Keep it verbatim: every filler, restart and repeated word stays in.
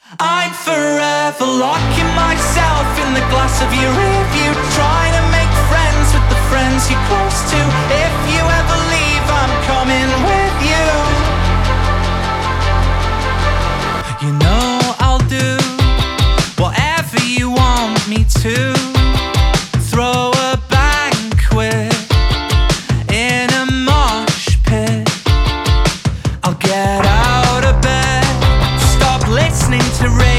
I'm forever locking myself in the glass of your rear view, trying to make friends with the friends you're close to. If you ever leave, I'm coming with you. You know I'll do whatever you want me to. Throw a banquet in a mosh pit. I'll get out of bed, stop listening to radio.